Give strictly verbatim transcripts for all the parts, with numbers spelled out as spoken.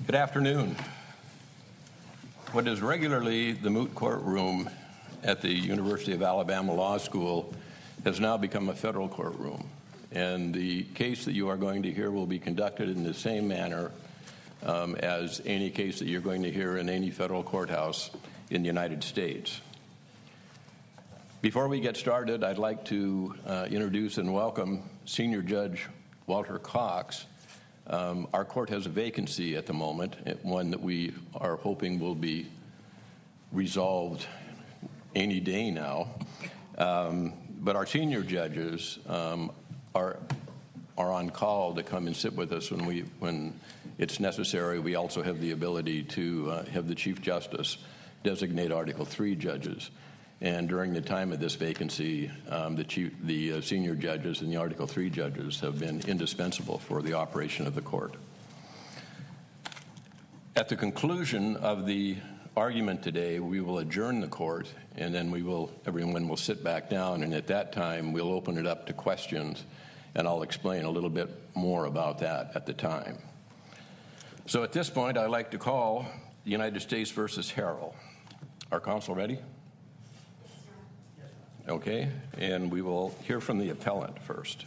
Good afternoon. What is regularly the moot court room at the University of Alabama Law School has now become a federal courtroom, and the case that you are going to hear will be conducted in the same manner um, as any case that you're going to hear in any federal courthouse in the United States. Before we get started, I'd like to uh, introduce and welcome Senior Judge Walter Cox. Um, our court has a vacancy at the moment, one that we are hoping will be resolved any day now. Um, but our senior judges um, are are on call to come and sit with us when we when it's necessary. We also have the ability to uh, have the Chief Justice designate Article three judges. And during the time of this vacancy, um, the, chief, the uh, senior judges and the Article three judges have been indispensable for the operation of the court. At the conclusion of the argument today, we will adjourn the court, and then we will, everyone will sit back down, and at that time, we'll open it up to questions, and I'll explain a little bit more about that at the time. So at this point, I'd like to call the United States versus Harrell. Our counsel ready? Okay, and we will hear from the appellant first.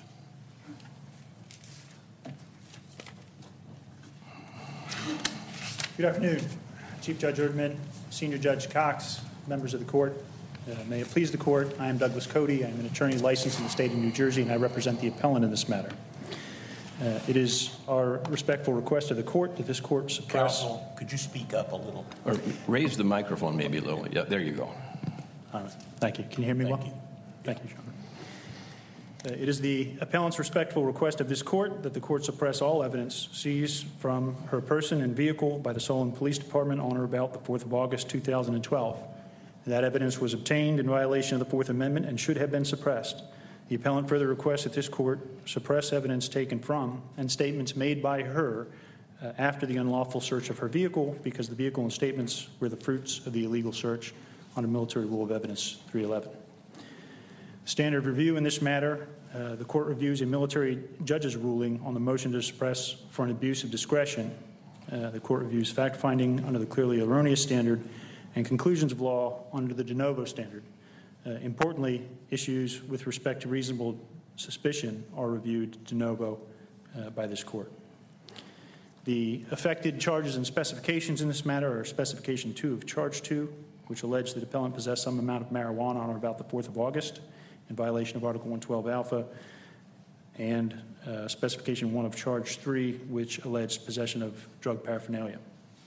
Good afternoon, Chief Judge Erdman, Senior Judge Cox, members of the court. Uh, may it please the court, I am Douglas Cody. I am an attorney licensed in the state of New Jersey, and I represent the appellant in this matter. Uh, it is our respectful request of the court that this court suppress... Counsel, could you speak up a little? Or raise the microphone maybe a little. Yeah, there you go. Uh, thank you. Can you hear me Thank well? you. Thank you, John. Uh, it is the appellant's respectful request of this court that the court suppress all evidence seized from her person and vehicle by the Solon Police Department on or about the fourth of August, two thousand twelve. That evidence was obtained in violation of the Fourth Amendment and should have been suppressed. The appellant further requests that this court suppress evidence taken from and statements made by her uh, after the unlawful search of her vehicle, because the vehicle and statements were the fruits of the illegal search under Military Rule of Evidence three eleven. Standard review in this matter, uh, the court reviews a military judge's ruling on the motion to suppress for an abuse of discretion. Uh, the court reviews fact-finding under the clearly erroneous standard and conclusions of law under the de novo standard. Uh, importantly, issues with respect to reasonable suspicion are reviewed de novo uh, by this court. The affected charges and specifications in this matter are specification two of charge two, which allege that the appellant possessed some amount of marijuana on or about the fourth of August in violation of Article one twelve Alpha, and uh, specification one of charge three, which alleged possession of drug paraphernalia.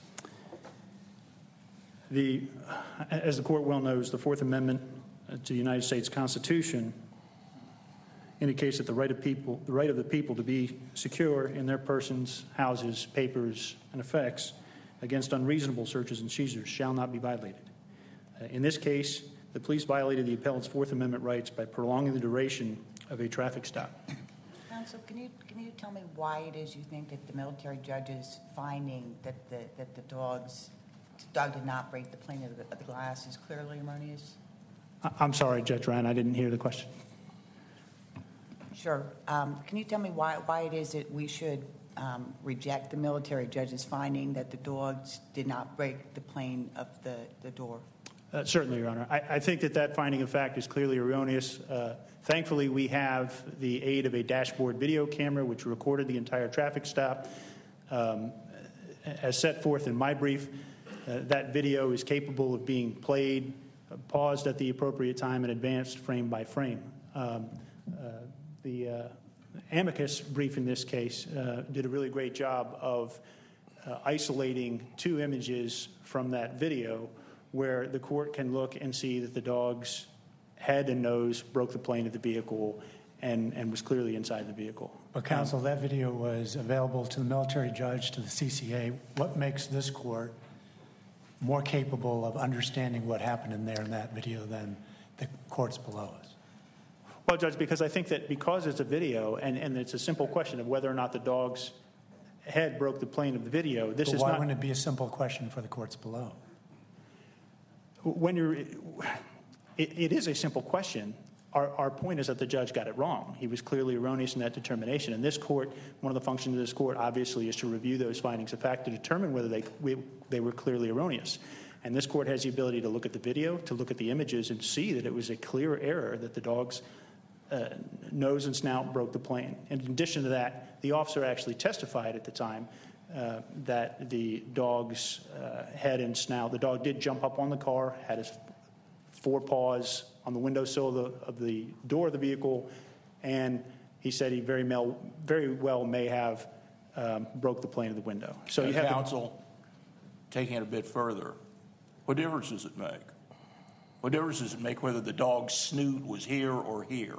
The, as the court well knows, the Fourth Amendment to the United States Constitution indicates that the right of people, the right of the people to be secure in their persons, houses, papers, and effects against unreasonable searches and seizures shall not be violated. Uh, in this case, the police violated the appellant's Fourth Amendment rights by prolonging the duration of a traffic stop. Counsel, can you can you tell me why it is you think that the military judge's finding that the that the dog's dog did not break the plane of the, of the glass is clearly erroneous? I, I'm sorry, Judge Ryan, I didn't hear the question. Sure. Um, can you tell me why why it is that we should um, reject the military judge's finding that the dogs did not break the plane of the, the door? Uh, certainly, Your Honor. I, I think that that finding of fact is clearly erroneous. Uh, thankfully, we have the aid of a dashboard video camera which recorded the entire traffic stop. Um, as set forth in my brief, uh, that video is capable of being played, uh, paused at the appropriate time, and advanced frame by frame. Um, uh, the uh, amicus brief in this case uh, did a really great job of uh, isolating two images from that video, where the court can look and see that the dog's head and nose broke the plane of the vehicle and, and was clearly inside the vehicle. But, counsel, um, that video was available to the military judge, to the C C A. What makes this court more capable of understanding what happened in there in that video than the courts below us? Well, Judge, because I think that because it's a video and, and it's a simple question of whether or not the dog's head broke the plane of the video, this but is why not... wouldn't it be a simple question for the courts below? When you're, it, it is a simple question, Our, our point is that the judge got it wrong. He was clearly erroneous in that determination. And this court, one of the functions of this court, obviously, is to review those findings of fact to determine whether they, we, they were clearly erroneous. And this court has the ability to look at the video, to look at the images, and see that it was a clear error that the dog's uh, nose and snout broke the plane. And in addition to that, the officer actually testified at the time uh, that the dog's uh, head and snout, the dog did jump up on the car, had his four paws on the windowsill of the, of the door of the vehicle, and he said he very, mel, very well may have um, broke the plane of the window. So you have counsel, taking it a bit further, what difference does it make? What difference does it make whether the dog's snoot was here or here?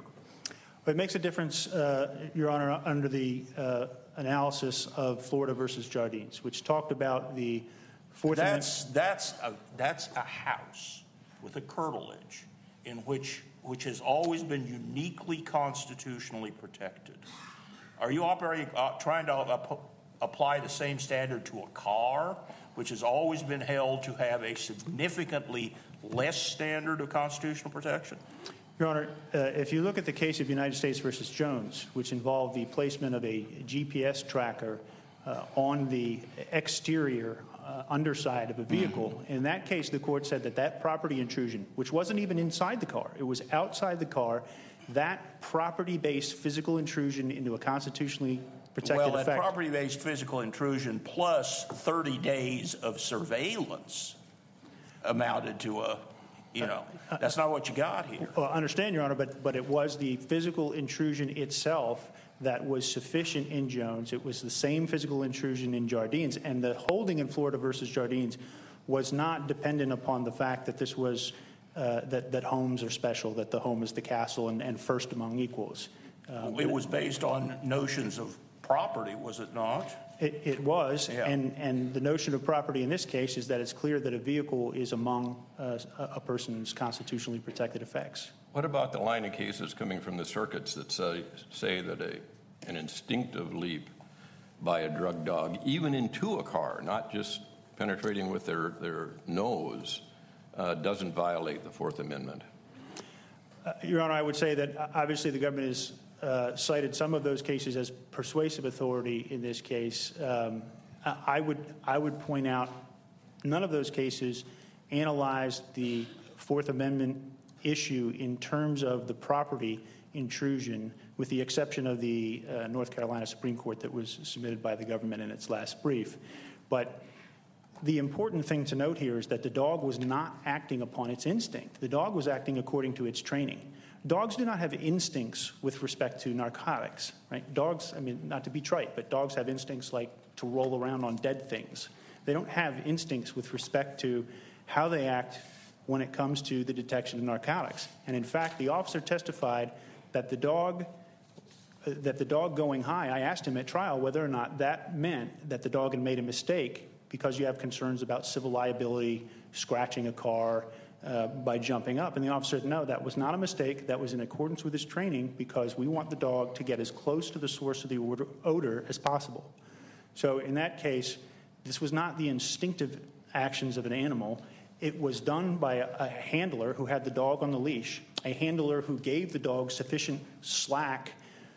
It makes a difference, uh, Your Honor, under the uh, analysis of Florida versus Jardines, which talked about the Fourth That's, that's, a, that's a house with a curtilage in which, which has always been uniquely constitutionally protected. Are you operating, uh, trying to uh, apply the same standard to a car, which has always been held to have a significantly less standard of constitutional protection? Your Honor, uh, if you look at the case of United States versus Jones, which involved the placement of a G P S tracker uh, on the exterior uh, underside of a vehicle, mm-hmm. in that case, the court said that that property intrusion, which wasn't even inside the car, it was outside the car, that property-based physical intrusion into a constitutionally protected well, that effect. property-based physical intrusion plus thirty days of surveillance amounted to a, you know, that's not what you got here. Well, I understand, Your Honor, but, but it was the physical intrusion itself that was sufficient in Jones. It was the same physical intrusion in Jardines, and the holding in Florida versus Jardines was not dependent upon the fact that this was, uh, that, that homes are special, that the home is the castle and, and first among equals. Um, it was based on notions of property, was it not? It, it was, yeah. and, and the notion of property in this case is that it's clear that a vehicle is among uh, a person's constitutionally protected effects. What about the line of cases coming from the circuits that say, say that a, an instinctive leap by a drug dog, even into a car, not just penetrating with their, their nose, uh, doesn't violate the Fourth Amendment? Uh, Your Honor, I would say that uh, obviously the government has uh, cited some of those cases as persuasive authority in this case. Um, I would, I would point out none of those cases analyzed the Fourth Amendment issue in terms of the property intrusion, with the exception of the uh, North Carolina Supreme Court that was submitted by the government in its last brief. But the important thing to note here is that the dog was not acting upon its instinct. The dog was acting according to its training. Dogs do not have instincts with respect to narcotics, right? Dogs, I mean, not to be trite, but dogs have instincts like to roll around on dead things. They don't have instincts with respect to how they act when it comes to the detection of narcotics. And in fact, the officer testified that the dog, uh, that the dog going high, I asked him at trial whether or not that meant that the dog had made a mistake because you have concerns about civil liability, scratching a car uh, by jumping up. And the officer said, no, that was not a mistake. That was in accordance with his training because we want the dog to get as close to the source of the odor, odor as possible. So in that case, this was not the instinctive actions of an animal. It was done by a, a handler who had the dog on the leash, a handler who gave the dog sufficient slack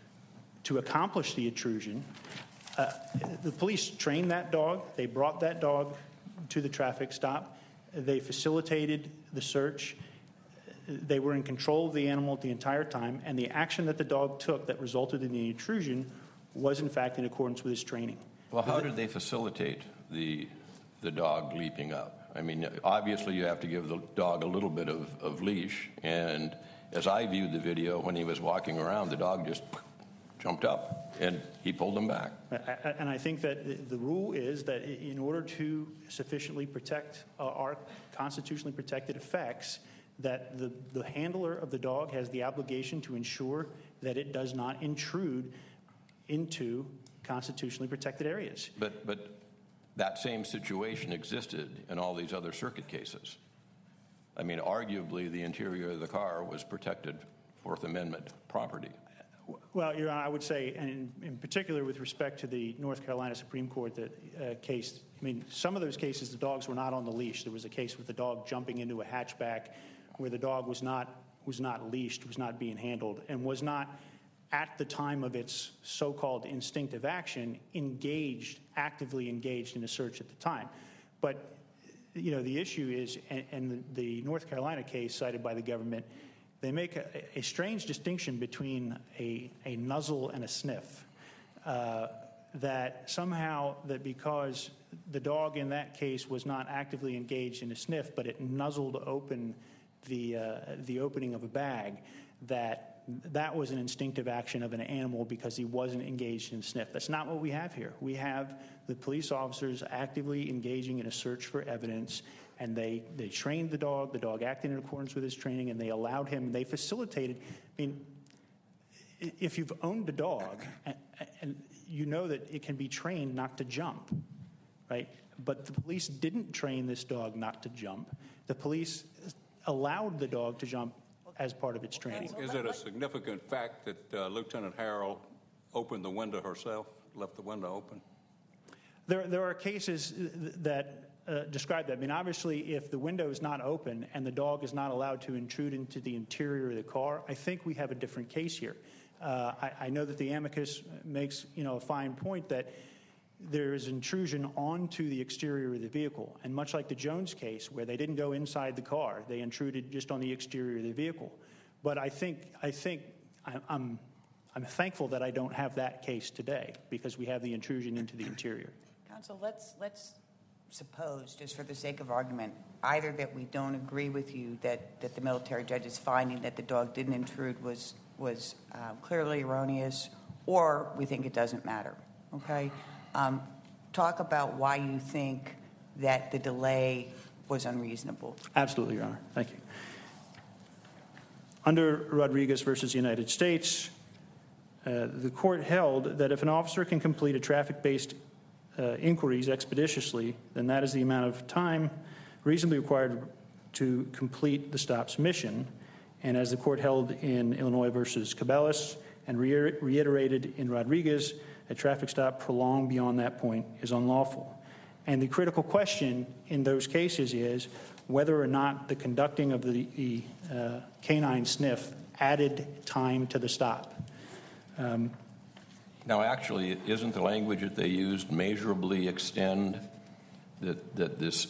to accomplish the intrusion. Uh, the police trained that dog. They brought that dog to the traffic stop. They facilitated the search. They were in control of the animal the entire time, and the action that the dog took that resulted in the intrusion was, in fact, in accordance with his training. Well, how did they facilitate the the dog leaping up? I mean, obviously you have to give the dog a little bit of, of leash, and as I viewed the video, when he was walking around, the dog just jumped up, and he pulled him back. And I think that the rule is that in order to sufficiently protect our constitutionally protected effects, that the, the handler of the dog has the obligation to ensure that it does not intrude into constitutionally protected areas. But, but that same situation existed in all these other circuit cases. I mean, arguably, the interior of the car was protected Fourth Amendment property. Well, Your Honor, I would say, and in, in particular with respect to the North Carolina Supreme Court that, uh, case, I mean, some of those cases, the dogs were not on the leash. There was a case with the dog jumping into a hatchback where the dog was not was not leashed, was not being handled, and was not, at the time of its so-called instinctive action, engaged, actively engaged in a search at the time. But, you know, the issue is, and, and the North Carolina case cited by the government, they make a, a strange distinction between a, a nuzzle and a sniff. Uh, that somehow, that because the dog in that case was not actively engaged in a sniff, but it nuzzled open the, uh, the opening of a bag, that that was an instinctive action of an animal because he wasn't engaged in a sniff. That's not what we have here. We have the police officers actively engaging in a search for evidence, and they, they trained the dog, the dog acted in accordance with his training, and they allowed him, they facilitated. I mean, if you've owned a dog, and, and you know that it can be trained not to jump, right? But the police didn't train this dog not to jump. The police allowed the dog to jump as part of its training. Is it a significant fact that uh, Lieutenant Harrell opened the window herself, left the window open? There, there are cases that uh, describe that. I mean, obviously, if the window is not open and the dog is not allowed to intrude into the interior of the car, I think we have a different case here. Uh, I, I know that the amicus makes, you know, a fine point that there is intrusion onto the exterior of the vehicle. And much like the Jones case, where they didn't go inside the car, they intruded just on the exterior of the vehicle. But I think, I think I'm, I'm, I'm thankful that I don't have that case today, because we have the intrusion into the interior. Counsel, let's, let's suppose, just for the sake of argument, either that we don't agree with you that, that the military judge's finding that the dog didn't intrude was, was uh, clearly erroneous, or we think it doesn't matter, okay? Um, talk about why you think that the delay was unreasonable. Absolutely, Your Honor. Thank you. Under Rodriguez versus United States, uh, the court held that if an officer can complete a traffic-based uh, inquiries expeditiously, then that is the amount of time reasonably required to complete the stop's mission. And as the court held in Illinois versus Cabela's and re- reiterated in Rodriguez, a traffic stop prolonged beyond that point is unlawful. And the critical question in those cases is whether or not the conducting of the, the uh, canine sniff added time to the stop. Um, now, actually, isn't the language that they used measurably extend, that, that this,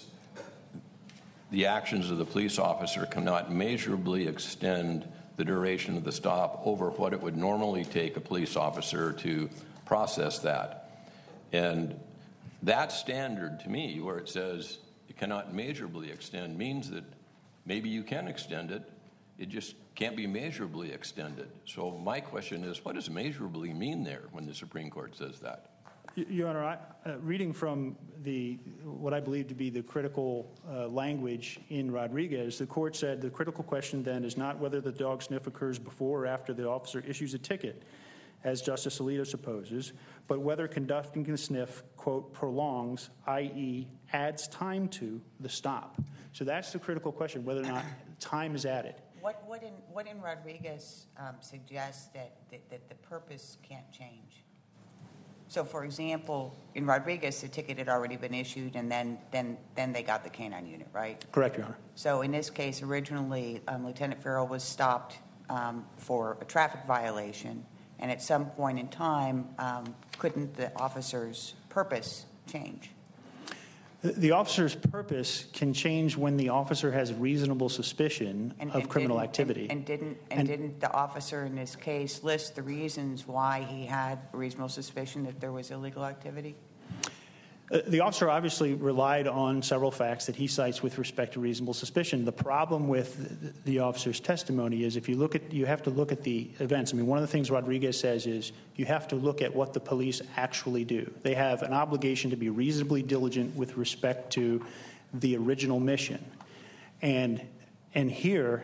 the actions of the police officer cannot measurably extend the duration of the stop over what it would normally take a police officer to process that? And that standard, to me, where it says it cannot measurably extend, means that maybe you can extend it, it just can't be measurably extended. So my question is, what does measurably mean there when the Supreme Court says that? Your Honor, I, uh, reading from the what I believe to be the critical uh, language in Rodriguez, the court said the critical question then is not whether the dog sniff occurs before or after the officer issues a ticket, as Justice Alito supposes, but whether conducting the sniff, quote, prolongs, that is adds time to the stop. So that's the critical question, whether or not time is added. What, what, in, what in Rodriguez um, suggests that, that, that the purpose can't change? So, for example, in Rodriguez, the ticket had already been issued, and then, then, then they got the canine unit, right? Correct, Your Honor. So in this case, originally, um, Lieutenant Farrell was stopped um, for a traffic violation, and at some point in time, um, couldn't the officer's purpose change? The, the officer's purpose can change when the officer has reasonable suspicion And- of and criminal didn't- activity. And, and didn't and, And- didn't the officer in this case list the reasons why he had a reasonable suspicion that there was illegal activity? Uh, The officer obviously relied on several facts that he cites with respect to reasonable suspicion. The problem with the, the officer's testimony is if you look at, you have to look at the events. I mean, one of the things Rodriguez says is you have to look at what the police actually do. They have an obligation to be reasonably diligent with respect to the original mission. And, and here,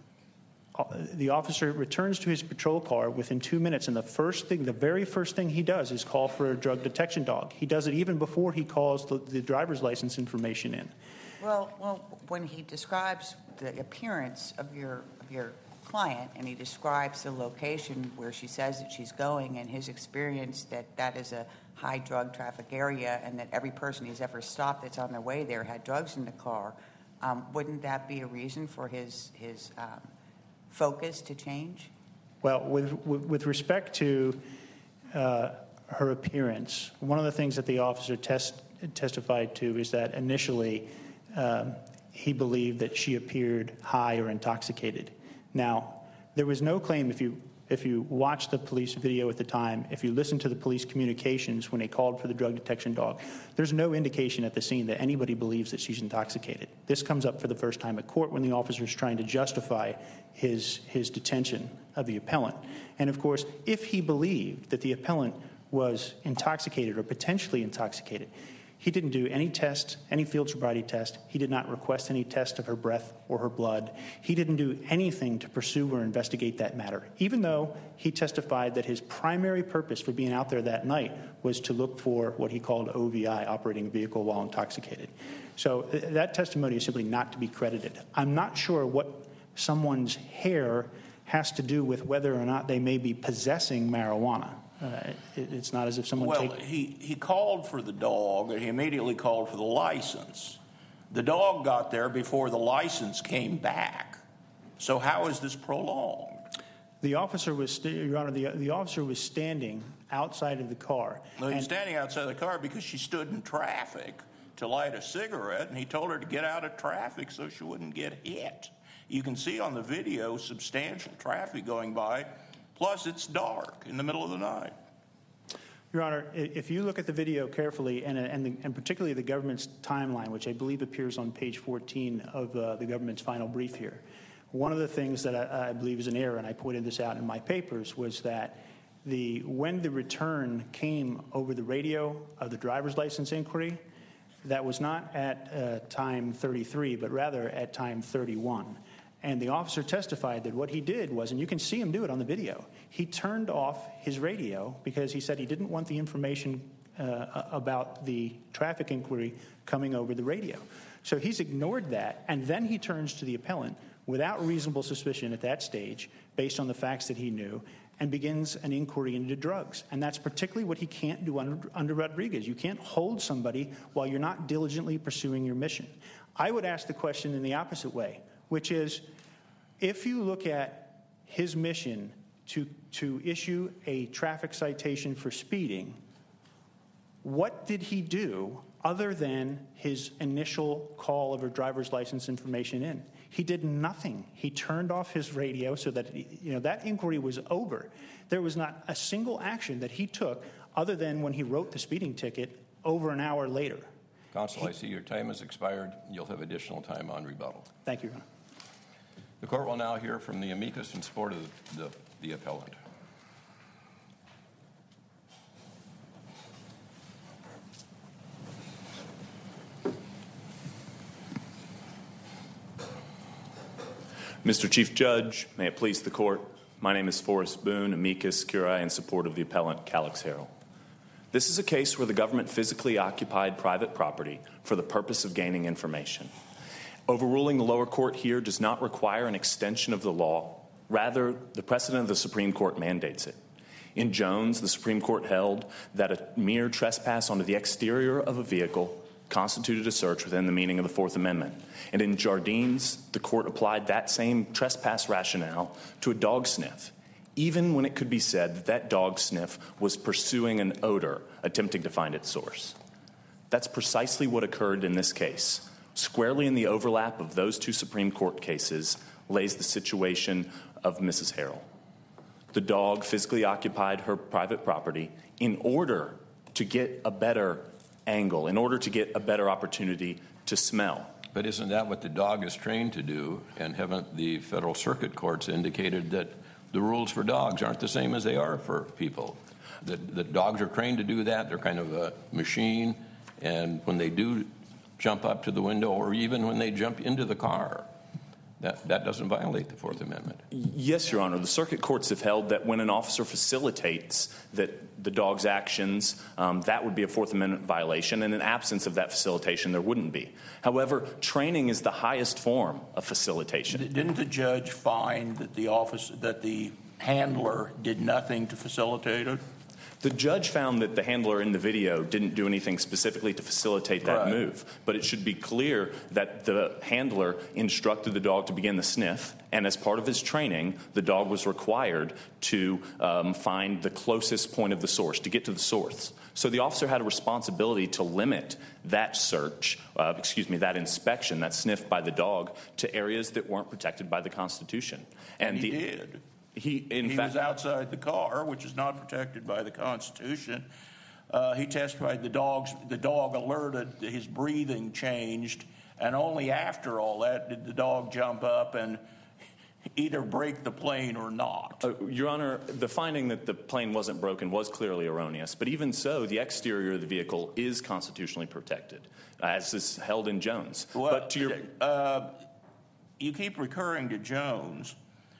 uh, the officer returns to his patrol car within two minutes, and the first thing, the very first thing he does is call for a drug detection dog. He does it even before he calls the, the driver's license information in. Well, well, when he describes the appearance of your of your client, and he describes the location where she says that she's going, and his experience that that is a high drug traffic area, and that every person he's ever stopped that's on their way there had drugs in the car, um, wouldn't that be a reason for his his um, focus to change? Well, with, with, with respect to uh, her appearance, one of the things that the officer test, testified to is that initially um, he believed that she appeared high or intoxicated. Now, there was no claim, if you if you watch the police video at the time, if you listen to the police communications when they called for the drug detection dog, there's no indication at the scene that anybody believes that she's intoxicated. This comes up for the first time at court when the officer is trying to justify his his detention of the appellant. And of course, if he believed that the appellant was intoxicated or potentially intoxicated, he didn't do any test, any field sobriety test. He did not request any test of her breath or her blood. He didn't do anything to pursue or investigate that matter, even though he testified that his primary purpose for being out there that night was to look for what he called O V I, operating a vehicle while intoxicated. So th- that testimony is simply not to be credited. I'm not sure what someone's hair has to do with whether or not they may be possessing marijuana. Uh, it, it's not as if someone Well, take... he, he called for the dog, and he immediately called for the license. The dog got there before the license came back. So how is this prolonged? The officer was, st- Your Honor, the, the officer was standing outside of the car. No, he was and- standing outside the car because she stood in traffic to light a cigarette, and he told her to get out of traffic so she wouldn't get hit. You can see on the video substantial traffic going by. Plus, it's dark in the middle of the night. Your Honor, i- if you look at the video carefully, and, and, the, and particularly the government's timeline, which I believe appears on page fourteen of uh, the government's final brief here, one of the things that I, I believe is an error, and I pointed this out in my papers, was that the when the return came over the radio of the driver's license inquiry, that was not at uh, time thirty-three, but rather at time thirty-one. And the officer testified that what he did was, and you can see him do it on the video, he turned off his radio because he said he didn't want the information uh, about the traffic inquiry coming over the radio. So he's ignored that, and then he turns to the appellant without reasonable suspicion at that stage, based on the facts that he knew, and begins an inquiry into drugs. And that's particularly what he can't do under, under Rodriguez. You can't hold somebody while you're not diligently pursuing your mission. I would ask the question in the opposite way, which is, if you look at his mission to, to issue a traffic citation for speeding, what did he do other than his initial call of her driver's license information in? He did nothing. He turned off his radio so that, you know, that inquiry was over. There was not a single action that he took other than when he wrote the speeding ticket over an hour later. Counsel, I see your time has expired. You'll have additional time on rebuttal. Thank you, Your Honor. The court will now hear from the amicus in support of the, the appellant. Mister Chief Judge, may it please the court, my name is Forrest Boone, amicus curiae in support of the appellant Calix Harrell. This is a case where the government physically occupied private property for the purpose of gaining information. Overruling the lower court here does not require an extension of the law. Rather, the precedent of the Supreme Court mandates it. In Jones, the Supreme Court held that a mere trespass onto the exterior of a vehicle constituted a search within the meaning of the Fourth Amendment. And in Jardines, the court applied that same trespass rationale to a dog sniff, even when it could be said that that dog sniff was pursuing an odor, attempting to find its source. That's precisely what occurred in this case. Squarely in the overlap of those two Supreme Court cases lays the situation of Missus Harrell. The dog physically occupied her private property in order to get a better angle, in order to get a better opportunity to smell. But isn't that what the dog is trained to do? And haven't the federal circuit courts indicated that the rules for dogs aren't the same as they are for people? That the dogs are trained to do that. They're kind of a machine. And when they do jump up to the window, or even when they jump into the car, that, that doesn't violate the Fourth Amendment. Yes, Your Honor. The circuit courts have held that when an officer facilitates that the dog's actions, um, that would be a Fourth Amendment violation, and in absence of that facilitation, there wouldn't be. However, training is the highest form of facilitation. Didn't the judge find that the office, that the handler did nothing to facilitate it? The judge found that the handler in the video didn't do anything specifically to facilitate that Right. move, but it should be clear that the handler instructed the dog to begin the sniff, and as part of his training, the dog was required to um, find the closest point of the source, to get to the source. So the officer had a responsibility to limit that search, uh, excuse me, that inspection, that sniff by the dog, to areas that weren't protected by the Constitution. And he the, did. He, in He fact, was outside the car, which is not protected by the Constitution. Uh, he testified the dog's the dog alerted, his breathing changed, and only after all that did the dog jump up and either break the plane or not. Uh, Your Honor, the finding that the plane wasn't broken was clearly erroneous, but even so, the exterior of the vehicle is constitutionally protected, as is held in Jones. Well, but to your uh, you keep recurring to Jones.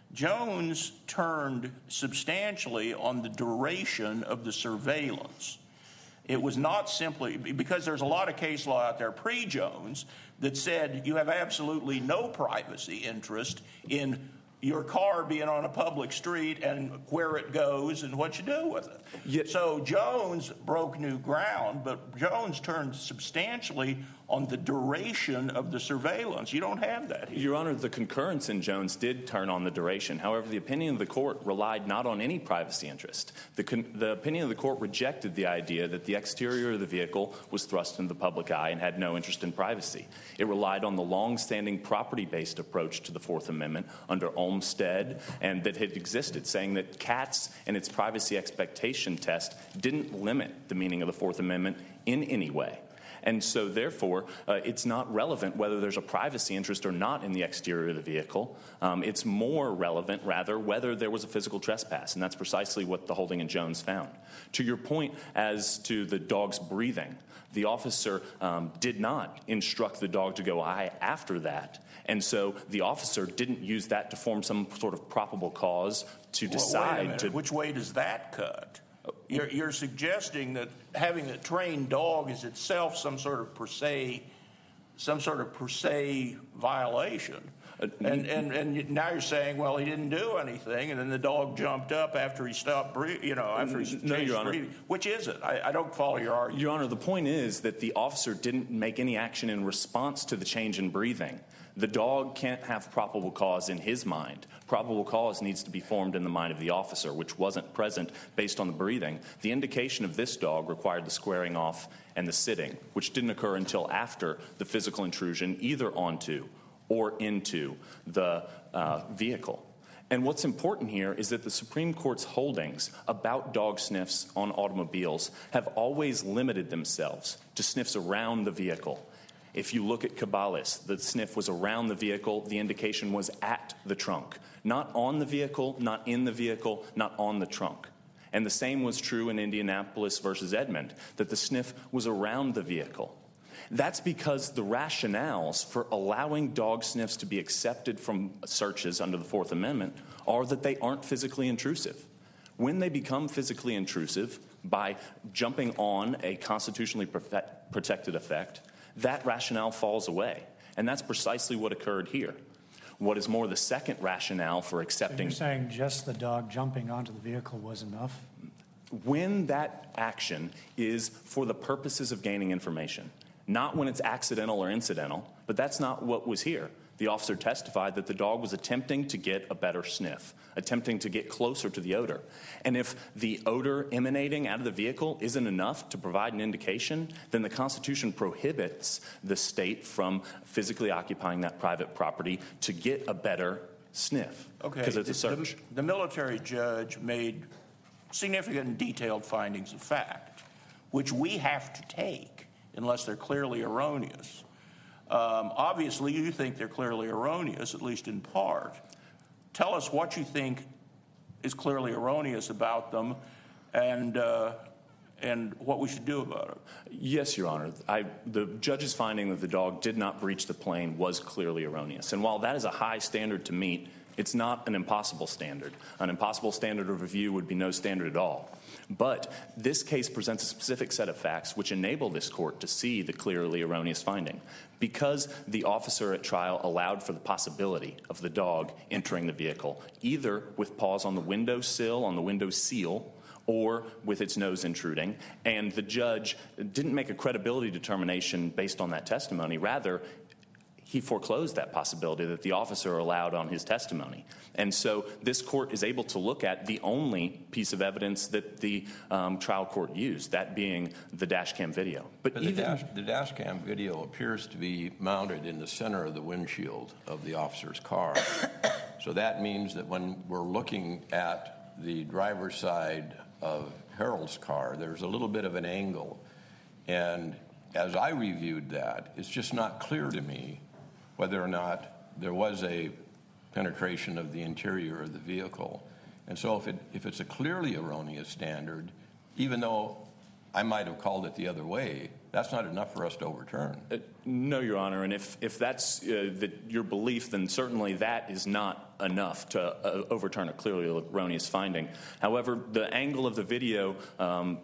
Jones turned substantially on the duration of the surveillance. It was not simply because there's a lot of case law out there pre-Jones that said you have absolutely no privacy interest in your car being on a public street and where it goes and what you do with it. Yeah. So Jones broke new ground, but Jones turned substantially on the duration of the surveillance. You don't have that here. Your Honor, the concurrence in Jones did turn on the duration. However, the opinion of the court relied not on any privacy interest. The, con- the opinion of the court rejected the idea that the exterior of the vehicle was thrust into the public eye and had no interest in privacy. It relied on the long-standing property-based approach to the Fourth Amendment under Olmstead, and that had existed, saying that Katz and its privacy expectation test didn't limit the meaning of the Fourth Amendment in any way. And so, therefore, uh, it's not relevant whether there's a privacy interest or not in the exterior of the vehicle. Um, it's more relevant, rather, whether there was a physical trespass, and that's precisely what the holding in Jones found. To your point as to the dog's breathing, the officer um, did not instruct the dog to go eye after that. And so the officer didn't use that to form some sort of probable cause to Well, wait a decide minute. to... Which way does that cut? You're, you're suggesting that having a trained dog is itself some sort of per se, some sort of per se violation. Uh, And, and, and now you're saying, well, he didn't do anything, and then the dog jumped up after he stopped breathing, you know, after he No, changed Your Honor. breathing. Which is it? I, I don't follow your argument. Your Honor, the point is that the officer didn't make any action in response to the change in breathing. The dog can't have probable cause in his mind. Probable cause needs to be formed in the mind of the officer, which wasn't present based on the breathing. The indication of this dog required the squaring off and the sitting, which didn't occur until after the physical intrusion, either onto or into the uh, vehicle. And what's important here is that the Supreme Court's holdings about dog sniffs on automobiles have always limited themselves to sniffs around the vehicle. If you look at Caballes, the sniff was around the vehicle. The indication was at the trunk. Not on the vehicle, not in the vehicle, not on the trunk. And the same was true in Indianapolis versus Edmond, that the sniff was around the vehicle. That's because the rationales for allowing dog sniffs to be accepted from searches under the Fourth Amendment are that they aren't physically intrusive. When they become physically intrusive by jumping on a constitutionally protected effect, that rationale falls away. And that's precisely what occurred here. What is more, the second rationale for So accepting... you're saying just the dog jumping onto the vehicle was enough? When that action is for the purposes of gaining information, not when it's accidental or incidental, but that's not what was here. The officer testified that the dog was attempting to get a better sniff, attempting to get closer to the odor. And if the odor emanating out of the vehicle isn't enough to provide an indication, then the Constitution prohibits the state from physically occupying that private property to get a better sniff, Okay. because it's a the- search. The, the military judge made significant and detailed findings of fact, which we have to take unless they're clearly erroneous. Um, obviously, you think they're clearly erroneous, at least in part. Tell us what you think is clearly erroneous about them and, uh, and what we should do about it. Yes, Your Honor. I, the judge's finding that the dog did not breach the plane was clearly erroneous. And while that is a high standard to meet, it's not an impossible standard. An impossible standard of review would be no standard at all. But this case presents a specific set of facts which enable this court to see the clearly erroneous finding. Because the officer at trial allowed for the possibility of the dog entering the vehicle, either with paws on the window sill, on the window seal, or with its nose intruding. And the judge didn't make a credibility determination based on that testimony. Rather, he foreclosed that possibility that the officer allowed on his testimony. And so this court is able to look at the only piece of evidence that the um, trial court used, that being the dash cam video. But, But even the, dash, the dash cam video appears to be mounted in the center of the windshield of the officer's car. So that means that when we're looking at the driver's side of Harold's car, there's a little bit of an angle. And as I reviewed that, it's just not clear to me whether or not there was a penetration of the interior of the vehicle. And so if, it, if it's a clearly erroneous standard, even though I might have called it the other way, that's not enough for us to overturn. Uh, no, Your Honor, and if, if that's uh, the, your belief, then certainly that is not enough to uh, overturn a clearly erroneous finding. However, the angle of the video, um,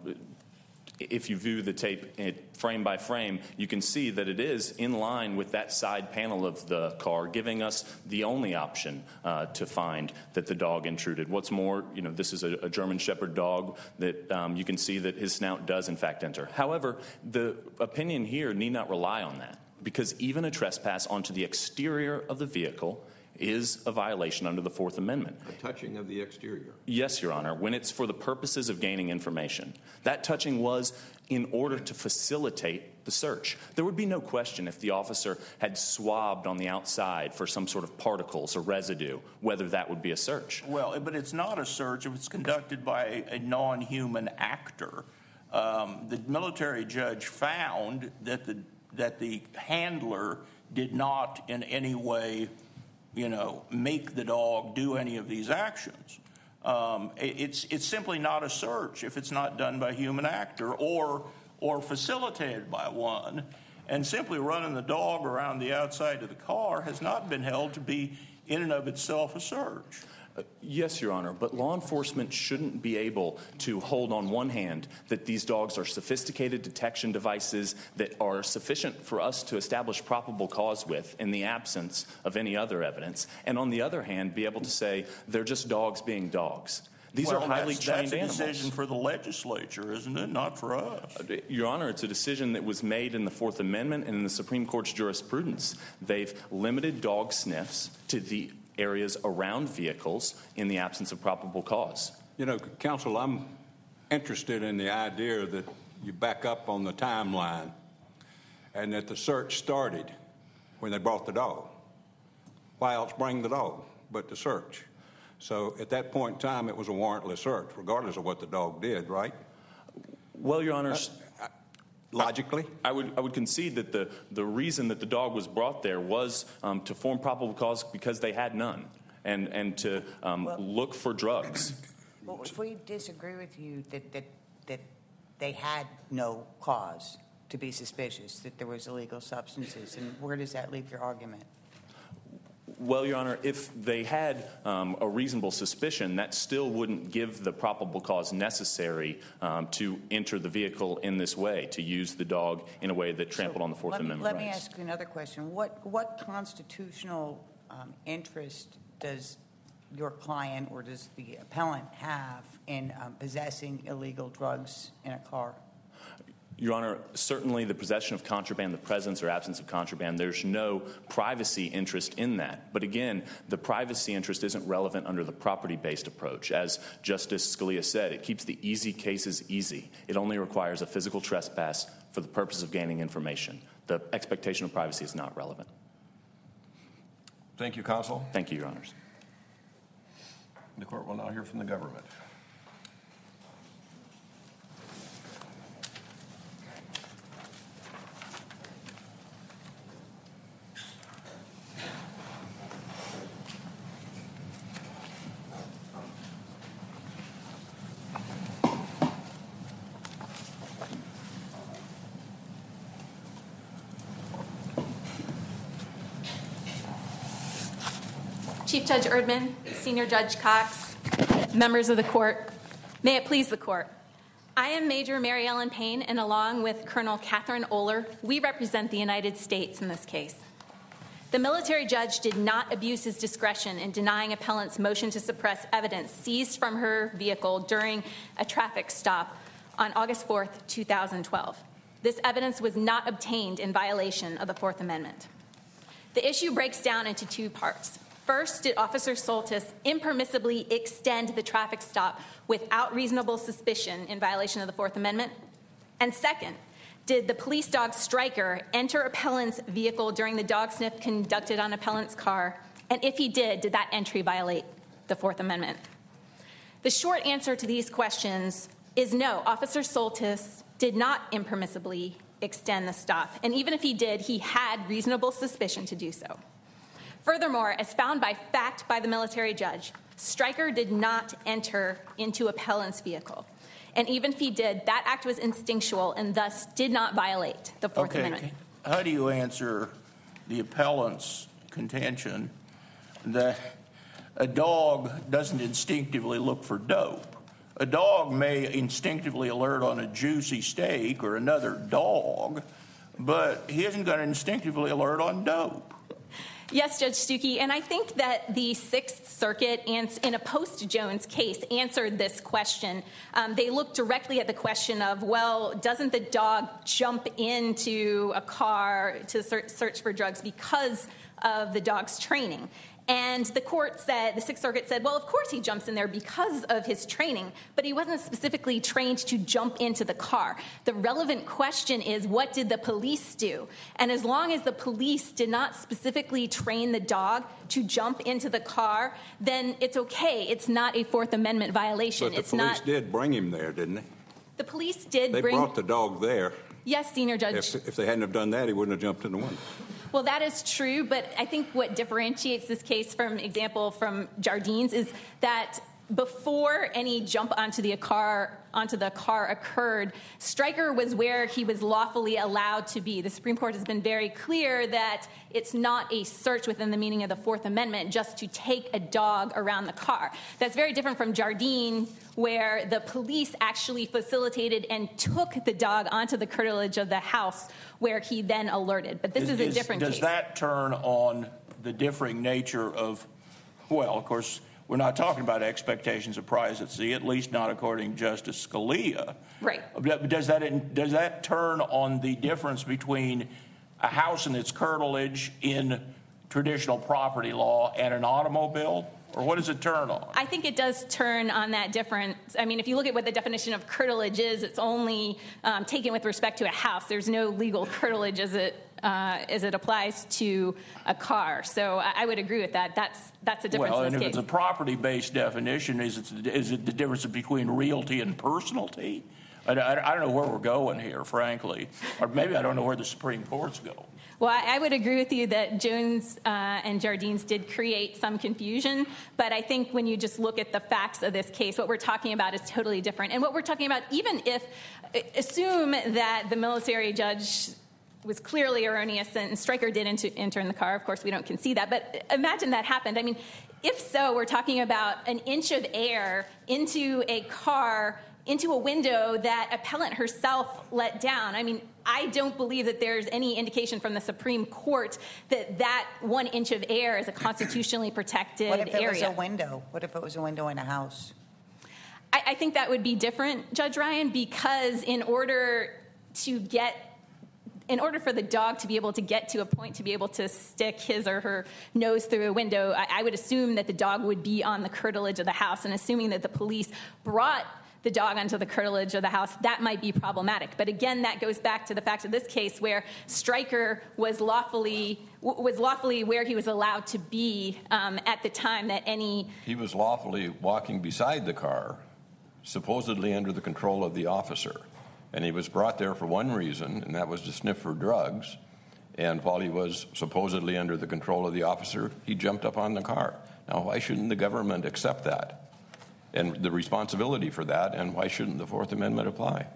if you view the tape it, frame by frame, you can see that it is in line with that side panel of the car, giving us the only option uh, to find that the dog intruded. What's more, you know, this is a, a German Shepherd dog that um, you can see that his snout does in fact enter. However, the opinion here need not rely on that, because even a trespass onto the exterior of the vehicle is a violation under the Fourth Amendment. A touching of the exterior. Yes, Your Honor, when it's for the purposes of gaining information. That touching was in order to facilitate the search. There would be no question if the officer had swabbed on the outside for some sort of particles or residue, whether that would be a search. Well, but it's not a search if it's conducted by a, a non-human actor. Um, the military judge found that the that the handler did not in any way, you know, make the dog do any of these actions. Um, it, it's it's simply not a search if it's not done by a human actor or or facilitated by one. And simply running the dog around the outside of the car has not been held to be in and of itself a search. Uh, yes, Your Honor, but law enforcement shouldn't be able to hold on one hand that these dogs are sophisticated detection devices that are sufficient for us to establish probable cause with in the absence of any other evidence, and on the other hand be able to say they're just dogs being dogs. These well, are highly that's, trained that's a animals. decision for the legislature, isn't it? Not for us. Uh, Your Honor, it's a decision that was made in the Fourth Amendment and in the Supreme Court's jurisprudence. They've limited dog sniffs to the areas around vehicles in the absence of probable cause. You know, counsel, I'm interested in the idea that you back up on the timeline and that the search started when they brought the dog. Why else bring the dog but the search? So at that point in time, it was a warrantless search, regardless of what the dog did, right? Well, Your Honor, Uh, Logically? I would I would concede that the, the reason that the dog was brought there was um, to form probable cause because they had none, and, and to um, Well- look for drugs. Well, if we disagree with you that, that, that they had no cause to be suspicious that there was illegal substances, and where does that leave your argument? Well, Your Honor, if they had um, a reasonable suspicion, that still wouldn't give the probable cause necessary um, to enter the vehicle in this way, to use the dog in a way that trampled on the Fourth let me, Amendment Let me rights. ask you another question. What, what constitutional um, interest does your client or does the appellant have in um, possessing illegal drugs in a car? Your Honor, certainly the possession of contraband, the presence or absence of contraband, there's no privacy interest in that. But again, the privacy interest isn't relevant under the property-based approach. As Justice Scalia said, it keeps the easy cases easy. It only requires a physical trespass for the purpose of gaining information. The expectation of privacy is not relevant. Thank you, counsel. Thank you, Your Honors. The court will now hear from the government. Chief Judge Erdman, Senior Judge Cox, members of the court, may it please the court. I am Major Mary Ellen Payne, and along with Colonel Catherine Oler, we represent the United States in this case. The military judge did not abuse his discretion in denying appellant's motion to suppress evidence seized from her vehicle during a traffic stop on August fourth, two thousand twelve. This evidence was not obtained in violation of the Fourth Amendment. The issue breaks down into two parts. First, did Officer Soltis impermissibly extend the traffic stop without reasonable suspicion in violation of the Fourth Amendment? And second, did the police dog Stryker enter appellant's vehicle during the dog sniff conducted on appellant's car? And if he did, did that entry violate the Fourth Amendment? The short answer to these questions is no. Officer Soltis did not impermissibly extend the stop. And even if he did, he had reasonable suspicion to do so. Furthermore, as found by fact by the military judge, Stryker did not enter into appellant's vehicle. And even if he did, that act was instinctual and thus did not violate the Fourth Okay. Amendment. How do you answer the appellant's contention that a dog doesn't instinctively look for dope? A dog may instinctively alert on a juicy steak or another dog, but he isn't going to instinctively alert on dope. Yes, Judge Stuckey, and I think that the Sixth Circuit, in a post-Jones case, answered this question. Um, they looked directly at the question of, well, doesn't the dog jump into a car to search for drugs because of the dog's training? And the court said, the Sixth Circuit said, well, of course he jumps in there because of his training, but he wasn't specifically trained to jump into the car. The relevant question is, what did the police do? And as long as the police did not specifically train the dog to jump into the car, then it's okay. It's not a Fourth Amendment violation. But the it's police not, did bring him there, didn't they? The police did They bring... brought the dog there. Yes, Senior Judge. If, if they hadn't have done that, he wouldn't have jumped in the window. Well, that is true, but I think what differentiates this case from example from Jardines is that before any jump onto the car onto the car occurred, Stryker was where he was lawfully allowed to be. The Supreme Court has been very clear that it's not a search within the meaning of the Fourth Amendment just to take a dog around the car. That's very different from Jardine, where the police actually facilitated and took the dog onto the curtilage of the house, where he then alerted. But this is, is a different does case. Does that turn on the differing nature of, well, of course, we're not talking about expectations of privacy, at least not according to Justice Scalia. Right. But does that, does that turn on the difference between a house and its curtilage in traditional property law and an automobile? Or what does it turn on? I think it does turn on that difference. I mean, if you look at what the definition of curtilage is, it's only um, taken with respect to a house. There's no legal curtilage as it uh, as it applies to a car. So I, I would agree with that. That's that's the difference well, in this and if case. it's a property-based definition, is it, is it the difference between realty and personality? I, I, I don't know where we're going here, frankly. Or maybe I don't know where the Supreme Court's going. Well, I would agree with you that Jones uh, and Jardines did create some confusion, but I think when you just look at the facts of this case, what we're talking about is totally different. And what we're talking about, even if, assume that the military judge was clearly erroneous and Stryker did enter in the car. Of course, we don't concede that, but imagine that happened. I mean, if so, we're talking about an inch of air into a car, into a window that appellant herself let down. I mean, I don't believe that there's any indication from the Supreme Court that that one inch of air is a constitutionally protected area. What if it was a window? What if it was a window in a house? I, I think that would be different, Judge Ryan, because in order to get in order for the dog to be able to get to a point to be able to stick his or her nose through a window, I, I would assume that the dog would be on the curtilage of the house, and assuming that the police brought the dog onto the curtilage of the house, that might be problematic. But again, that goes back to the facts of this case where Stryker was lawfully was lawfully where he was allowed to be um, at the time that any... He was lawfully walking beside the car, supposedly under the control of the officer. And he was brought there for one reason, and that was to sniff for drugs. And while he was supposedly under the control of the officer, he jumped up on the car. Now, why shouldn't the government accept that and the responsibility for that, and why shouldn't the Fourth Amendment apply?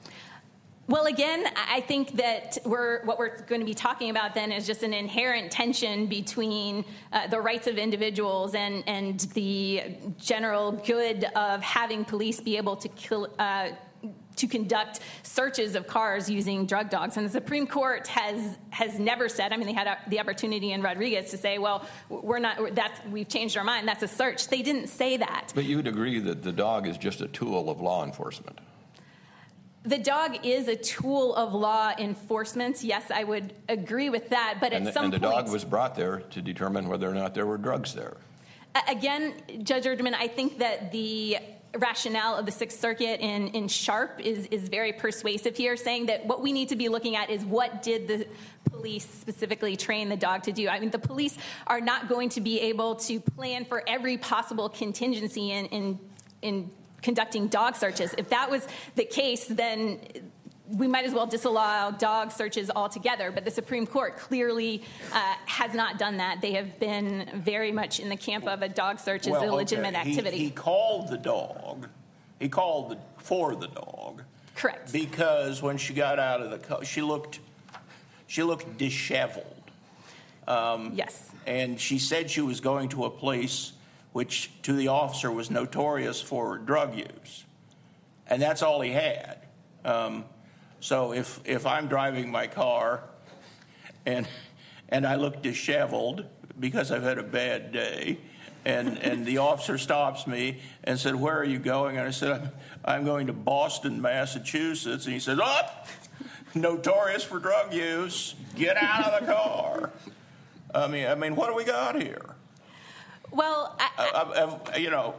Well, again, I think that we're, what we're going to be talking about then is just an inherent tension between uh, the rights of individuals and, and the general good of having police be able to kill, uh, to conduct searches of cars using drug dogs. And the Supreme Court has has never said, I mean, they had the opportunity in Rodriguez to say, well, we're not, that's, we've changed our mind, that's a search. They didn't say that. But you would agree that the dog is just a tool of law enforcement? The dog is a tool of law enforcement. Yes, I would agree with that. But and at the, some and the point, dog was brought there to determine whether or not there were drugs there. Again, Judge Erdman, I think that the rationale of the Sixth Circuit in, in Sharp is, is very persuasive here, saying that what we need to be looking at is what did the police specifically train the dog to do. I mean, the police are not going to be able to plan for every possible contingency in, in, in conducting dog searches. If that was the case, then we might as well disallow dog searches altogether. But the Supreme Court clearly uh, has not done that. They have been very much in the camp of a dog search is Well, a legitimate okay. activity. He, he called the dog. He called the, for the dog. Correct. Because when she got out of the car, she looked, she looked disheveled. Um, yes. And she said she was going to a place which to the officer was notorious for drug use. And that's all he had. Um, so if, if I'm driving my car and, and I look disheveled because I've had a bad day, and, and the officer stops me and said, "Where are you going?" And I said, I'm, I'm going to Boston, Massachusetts. And he said, "Oh, notorious for drug use. Get out of the car." I mean, I mean, what do we got here? Well, I, I, Uh, uh, you know,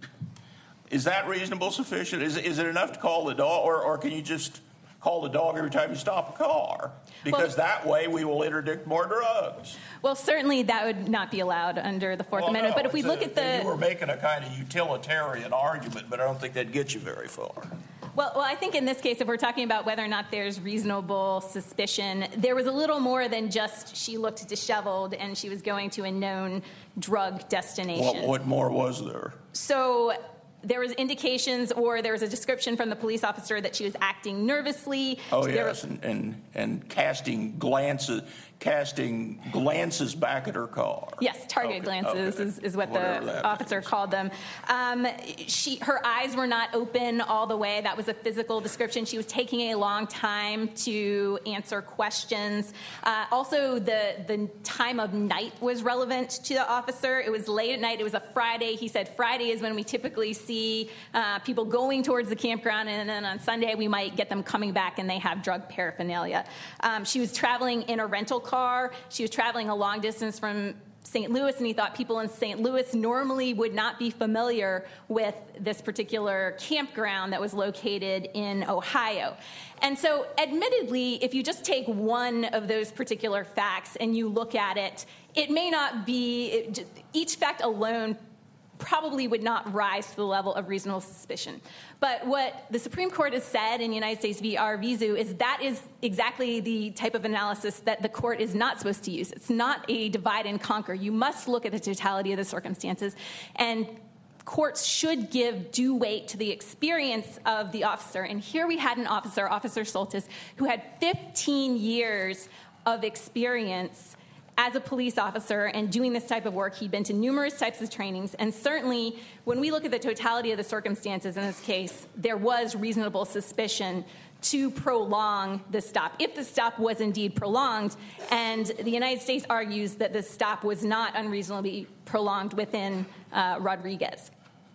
is that reasonable, sufficient? Is, is it enough to call the dog, or, or can you just call the dog every time you stop a car? Because well, that way we will interdict more drugs. Well, certainly that would not be allowed under the Fourth Well, Amendment. no, but if we it's look a, at the... You were making a kind of utilitarian argument, but I don't think that'd get you very far. Well, well, I think in this case, if we're talking about whether or not there's reasonable suspicion, there was a little more than just she looked disheveled and she was going to a known drug destination. What, what more was there? So there was indications, or there was a description from the police officer that she was acting nervously. Oh, there yes, was, and, and, and casting glances, casting glances back at her car. Yes, target Okay, glances okay. is, is what Whatever the that officer means. called them. Um, she, her eyes were not open all the way. That was a physical description. She was taking a long time to answer questions. Uh, also, the, the time of night was relevant to the officer. It was late at night. It was a Friday. He said Friday is when we typically see uh, people going towards the campground, and then on Sunday we might get them coming back and they have drug paraphernalia. Um, she was traveling in a rental car. She was traveling a long distance from Saint Louis, and he thought people in Saint Louis normally would not be familiar with this particular campground that was located in Ohio. And so, admittedly, if you just take one of those particular facts and you look at it, it may not be, it, each fact alone probably would not rise to the level of reasonable suspicion. But what the Supreme Court has said in United States v. Arvizu is that is exactly the type of analysis that the court is not supposed to use. It's not a divide and conquer. You must look at the totality of the circumstances, and courts should give due weight to the experience of the officer. And here we had an officer, Officer Soltis, who had fifteen years of experience as a police officer and doing this type of work. He'd been to numerous types of trainings, and certainly when we look at the totality of the circumstances in this case, there was reasonable suspicion to prolong the stop, if the stop was indeed prolonged. And the United States argues that the stop was not unreasonably prolonged within uh, Rodriguez.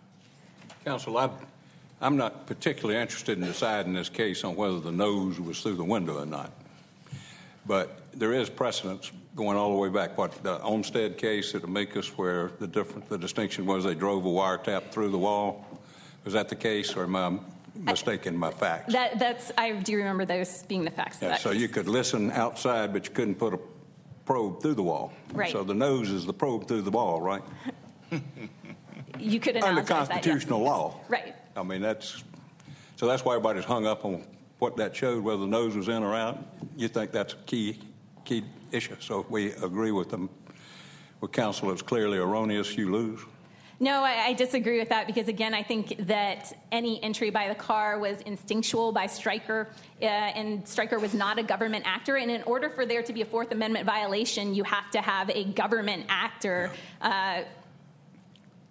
Counsel, I, I'm not particularly interested in deciding this case on whether the nose was through the window or not. But there is precedence going all the way back. What, the Olmstead case at Amicus, where the different, the distinction was they drove a wiretap through the wall. Was that the case, or am I mistaken my facts? That, that's, I do remember those being the facts. Yeah, that so case. you could listen outside, but you couldn't put a probe through the wall. Right. So the nose is the probe through the wall, right? You could analogize Under that, yes. constitutional law. Right. I mean, that's, so that's why everybody's hung up on what that showed, whether the nose was in or out. You think that's a key, key issue. So if we agree with them, with counsel, it's clearly erroneous, you lose. No, I, I disagree with that because, again, I think that any entry by the car was instinctual by Stryker, uh, and Stryker was not a government actor. And in order for there to be a Fourth Amendment violation, you have to have a government actor uh,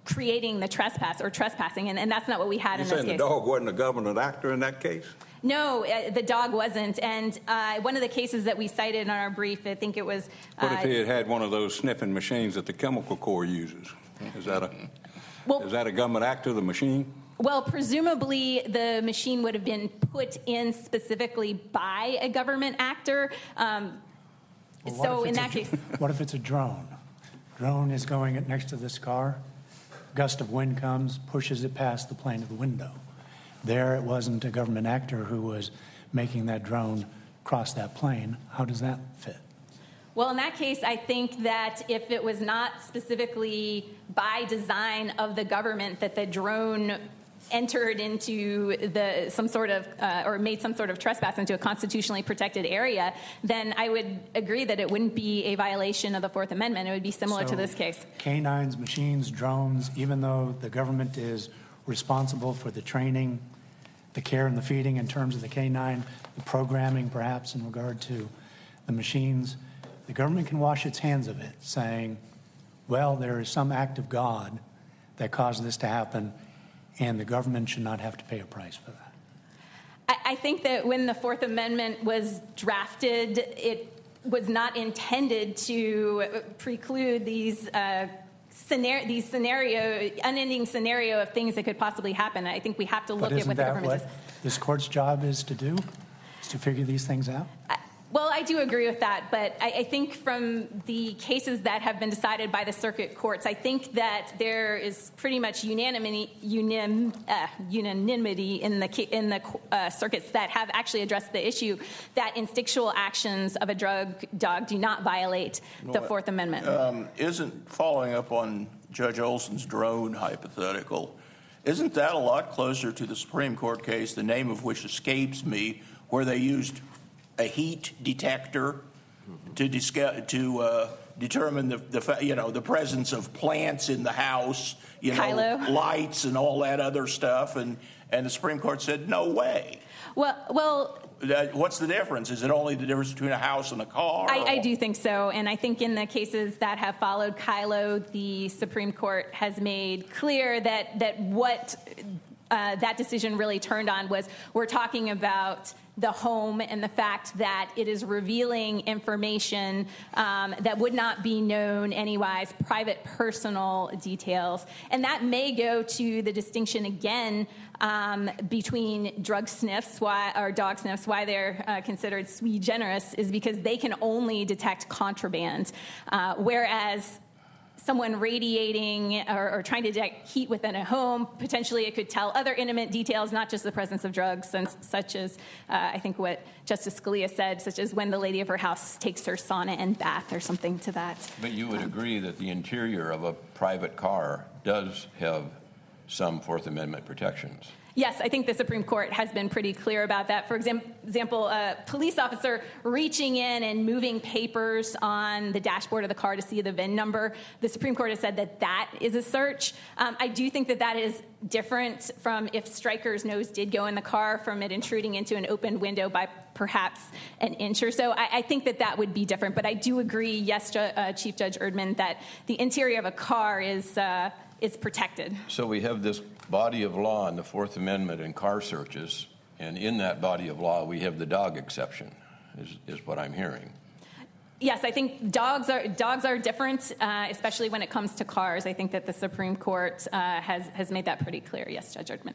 creating the trespass or trespassing, and, and that's not what we had You in this saying the case. dog wasn't a government actor in that case? No, uh, the dog wasn't. And uh, one of the cases that we cited in our brief, I think it was. Uh, What if he had had one of those sniffing machines that the Chemical Corps uses? Is that a well, is that a government actor, the machine? Well, presumably the machine would have been put in specifically by a government actor. Um, Well, what so if in it's that a- case, What if it's a drone? Drone is going next to this car, gust of wind comes, pushes it past the plane of the window. There it wasn't a government actor who was making that drone cross that plane. How does that fit? well, in that case, I think that if it was not specifically by design of the government that the drone entered into the some sort of uh, or made some sort of trespass into a constitutionally protected area, then I would agree that it wouldn't be a violation of the Fourth Amendment. It would be similar to So, this case. Canines, machines, drones, even though the government is responsible for the training, the care and the feeding in terms of the canine, the programming perhaps in regard to the machines, the government can wash its hands of it, saying, well, there is some act of God that caused this to happen, and the government should not have to pay a price for that. I, I think that when the Fourth Amendment was drafted, it was not intended to preclude these uh, scenario, these scenario, unending scenario of things that could possibly happen. I think we have to look But at isn't what the that government what does. this court's job is to do, is to figure these things out? Well, I do agree with that, but I, I think from the cases that have been decided by the circuit courts, I think that there is pretty much unanimity, unim, uh, unanimity in the in the uh, circuits that have actually addressed the issue that instinctual actions of a drug dog do not violate the Fourth Amendment. Um, isn't, following up on Judge Olson's drone hypothetical, isn't that a lot closer to the Supreme Court case, the name of which escapes me, where they used a heat detector to discuss, to uh, determine the, the you know the presence of plants in the house, you know, Kylo. lights and all that other stuff, and and the Supreme Court said no way. Well, well. That, what's the difference? Is it only the difference between a house and a car? I, I do think so, and I think in the cases that have followed Kylo, the Supreme Court has made clear that that what uh, that decision really turned on was we're talking about the home and the fact that it is revealing information um, that would not be known anyways, private personal details. And that may go to the distinction again um, between drug sniffs why, or dog sniffs, why they're uh, considered sui generis is because they can only detect contraband, uh, whereas someone radiating or, or trying to detect heat within a home, potentially it could tell other intimate details, not just the presence of drugs, and such as, uh, I think what Justice Scalia said, such as when the lady of her house takes her sauna and bath or something to that. But you would agree that the interior of a private car does have some Fourth Amendment protections? Yes, I think the Supreme Court has been pretty clear about that. For example, a police officer reaching in and moving papers on the dashboard of the car to see the V I N number, the Supreme Court has said that that is a search. Um, I do think that that is different from if Stryker's nose did go in the car from it intruding into an open window by perhaps an inch or so. I, I think that that would be different. But I do agree, yes, Ju- uh, Chief Judge Erdman, that the interior of a car is uh, is protected. So we have this body of law in the Fourth Amendment in car searches, and in that body of law we have the dog exception, is, is what I'm hearing. Yes, I think dogs are dogs are different, uh, especially when it comes to cars. I think that the Supreme Court uh, has has made that pretty clear. Yes, Judge Erdman.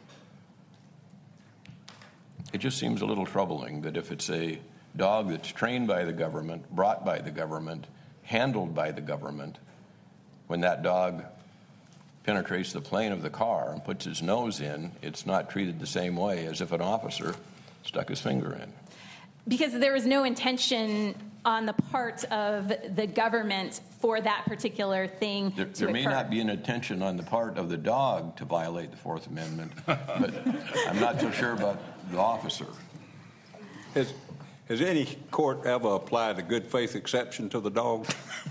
It just seems a little troubling that if it's a dog that's trained by the government, brought by the government, handled by the government, when that dog penetrates the plane of the car and puts his nose in, it's not treated the same way as if an officer stuck his finger in. Because there was no intention on the part of the government for that particular thing There, to there may occur. not be an intention on the part of the dog to violate the Fourth Amendment, but I'm not so sure about the officer. Has, has any court ever applied a good faith exception to the dog?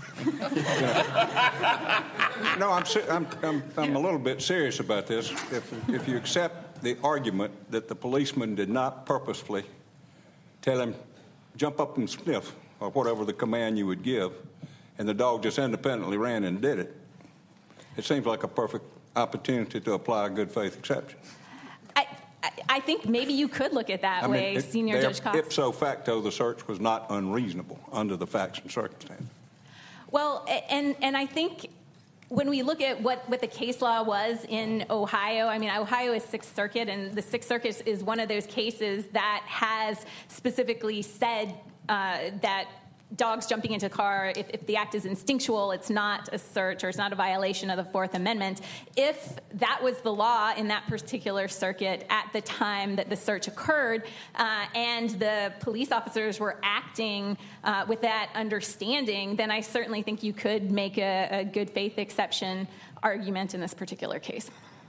No, I'm, se- I'm, I'm, I'm a little bit serious about this. If, if you accept the argument that the policeman did not purposefully tell him, jump up and sniff, or whatever the command you would give, and the dog just independently ran and did it, It seems like a perfect opportunity to apply a good faith exception. I, I, I think maybe you could look at that I mean, way, it- Senior there- Judge Cox. Ipso facto, the search was not unreasonable under the facts and circumstances. Well, a- and, and I think when we look at what, what the case law was in Ohio, I mean, Ohio is Sixth Circuit, and the Sixth Circuit is one of those cases that has specifically said uh, that dogs jumping into a car, if, if the act is instinctual, it's not a search or it's not a violation of the Fourth Amendment. If that was the law in that particular circuit at the time that the search occurred, uh, and the police officers were acting uh, with that understanding, then I certainly think you could make a, a good faith exception argument in this particular case.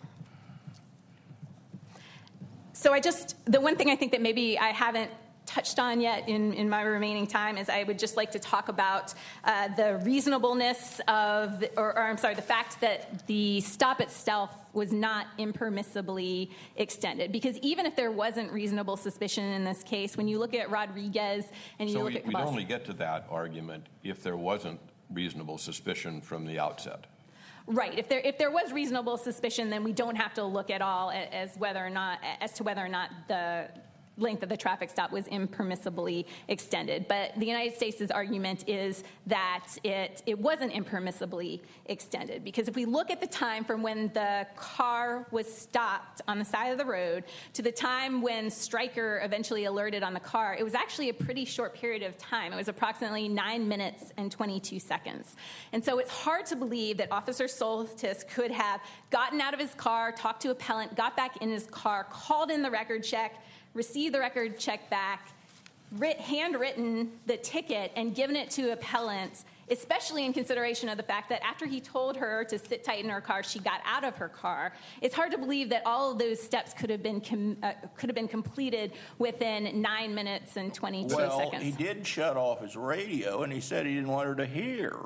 So I just, the one thing I think that maybe I haven't touched on yet in, in my remaining time is I would just like to talk about uh, the reasonableness of, the, or, or I'm sorry, the fact that the stop itself was not impermissibly extended. Because even if there wasn't reasonable suspicion in this case, when you look at Rodriguez and you So look we, at we'd Cabas- only get to that argument if there wasn't reasonable suspicion from the outset. Right. If there if there was reasonable suspicion, then we don't have to look at all as whether or not as to whether or not the length of the traffic stop was impermissibly extended. But the United States' argument is that it, it wasn't impermissibly extended. Because if we look at the time from when the car was stopped on the side of the road to the time when Stryker eventually alerted on the car, it was actually a pretty short period of time. It was approximately nine minutes and twenty-two seconds. And so it's hard to believe that Officer Soltis could have gotten out of his car, talked to appellant, got back in his car, called in the record check, received the record check back, writ, handwritten the ticket, and given it to appellant, especially in consideration of the fact that after he told her to sit tight in her car, she got out of her car. It's hard to believe that all of those steps could have been com- uh, could have been completed within nine minutes and twenty-two well, seconds. He did shut off his radio, and he said he didn't want her to hear.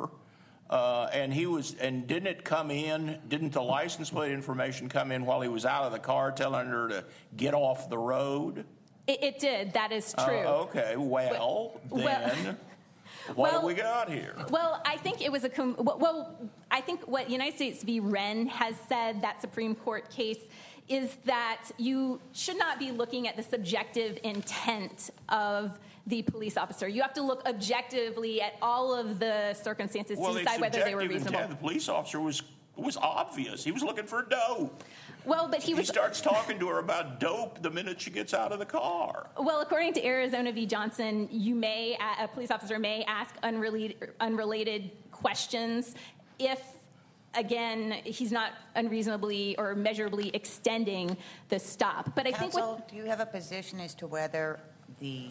Uh, and he was, and didn't it come in? Didn't the license plate information come in while he was out of the car, telling her to get off the road? It, it did. That is Uh, true. okay. Well, Well- then, what have well- we got here? Well, I think it was a com- well. I think what United States v. Wren has said, that Supreme Court case, is that you should not be looking at the subjective intent of the police officer. You have to look objectively at all of the circumstances Well, to the decide whether they were subjective reasonable. intent of the police officer was was obvious. He was looking for dope. Well, but he He was. starts talking to her about dope the minute she gets out of the car. Well, according to Arizona v. Johnson, you may a police officer may ask unrelated unrelated questions if, again, he's not unreasonably or measurably extending the stop. But I think Counsel, what, do you have a position as to whether the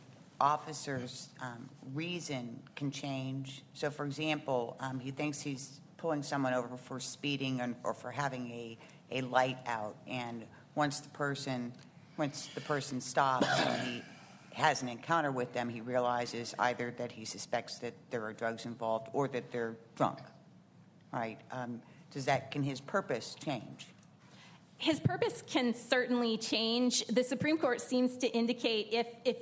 officer's um, reason can change? So, for example, um, he thinks he's pulling someone over for speeding and, or for having a, a light out, and once the person once the person stops and he has an encounter with them, he realizes either that he suspects that there are drugs involved or that they're drunk. Right? Um, does that can his purpose change? his purpose can certainly change. The Supreme Court seems to indicate if if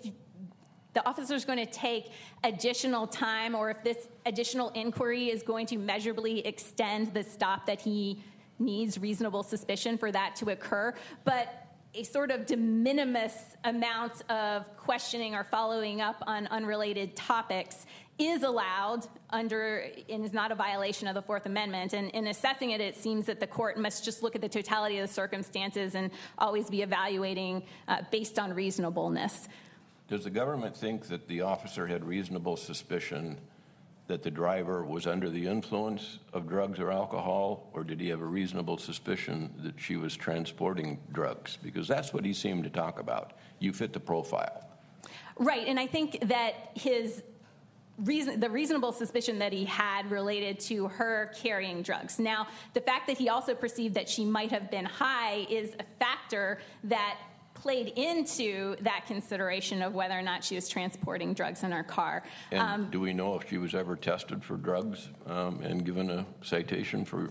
the officer is going to take additional time, or if this additional inquiry is going to measurably extend the stop, that he needs reasonable suspicion for that to occur. But a sort of de minimis amount of questioning or following up on unrelated topics is allowed under and is not a violation of the Fourth Amendment. And in assessing it, it seems that the court must just look at the totality of the circumstances and always be evaluating uh, based on reasonableness. Does the government think that the officer had reasonable suspicion that the driver was under the influence of drugs or alcohol, or did he have a reasonable suspicion that she was transporting drugs? Because that's what he seemed to talk about. You fit the profile. Right, and I think that his reason, the reasonable suspicion that he had related to her carrying drugs. Now, the fact that he also perceived that she might have been high is a factor that played into that consideration of whether or not she was transporting drugs in her car. And Um, do we know if she was ever tested for drugs um, and given a citation for?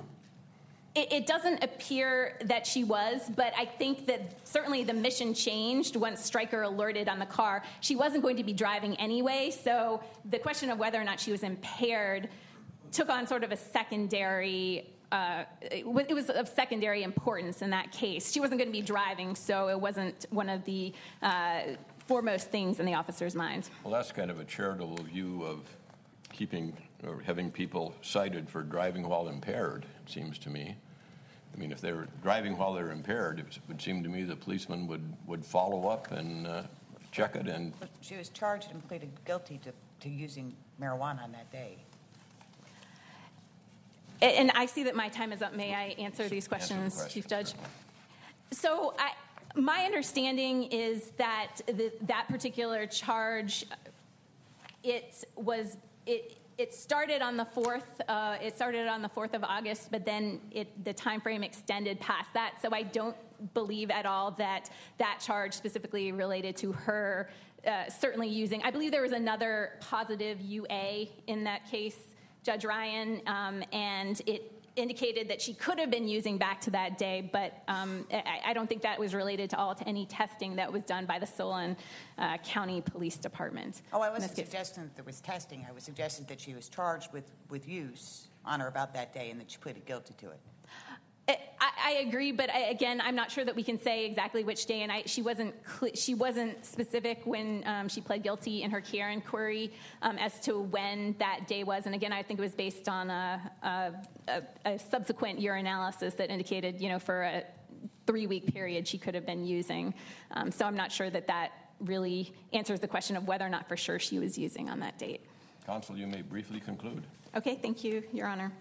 It, it doesn't appear that she was, but I think that certainly the mission changed once Stryker alerted on the car. She wasn't going to be driving anyway, so the question of whether or not she was impaired took on sort of a secondary uh, it, w- it was of secondary importance in that case. She wasn't going to be driving, so it wasn't one of the uh, foremost things in the officer's mind. Well, that's kind of a charitable view of keeping or having people cited for driving while impaired, it seems to me. I mean, if they were driving while they're impaired, it would seem to me the policeman would, would follow up and uh, check it. And She was charged and pleaded guilty to, to using marijuana on that day. A- And I see that my time is up. May I answer these questions, question, Chief Judge? certainly. So I, my understanding is that the, that particular charge, it was it it started on the fourth. Uh, it started on the fourth of August, but then it the time frame extended past that. So I don't believe at all that that charge specifically related to her uh, certainly using. I believe there was another positive U A in that case, Judge Ryan, um, and it indicated that she could have been using back to that day, but um, I, I don't think that was related at all to any testing that was done by the Solon uh, County Police Department. Oh, I in wasn't this case. suggesting that there was testing. I was suggesting that she was charged with, with use on or about that day and that she pleaded guilty to it. I, I agree, but I, again, I'm not sure that we can say exactly which day. And I, she wasn't cl- she wasn't specific when um, she pled guilty in her care inquiry um, as to when that day was. And again, I think it was based on a, a, a, a subsequent urinalysis that indicated, you know, for a three-week period she could have been using. Um, so I'm not sure that that really answers the question of whether or not for sure she was using on that date. Counsel, you may briefly conclude. Okay, thank you, Your Honor.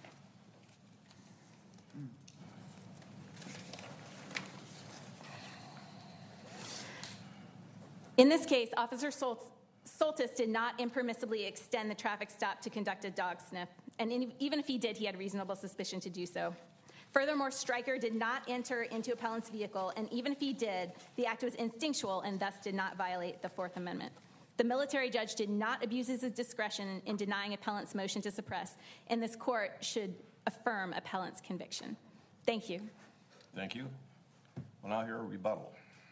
In this case, Officer Sol- Soltis did not impermissibly extend the traffic stop to conduct a dog sniff, and in, even if he did, he had reasonable suspicion to do so. Furthermore, Stryker did not enter into appellant's vehicle, and even if he did, the act was instinctual and thus did not violate the Fourth Amendment. The military judge did not abuse his discretion in denying appellant's motion to suppress, and this court should affirm appellant's conviction. Thank you. Thank you. We'll now hear a rebuttal.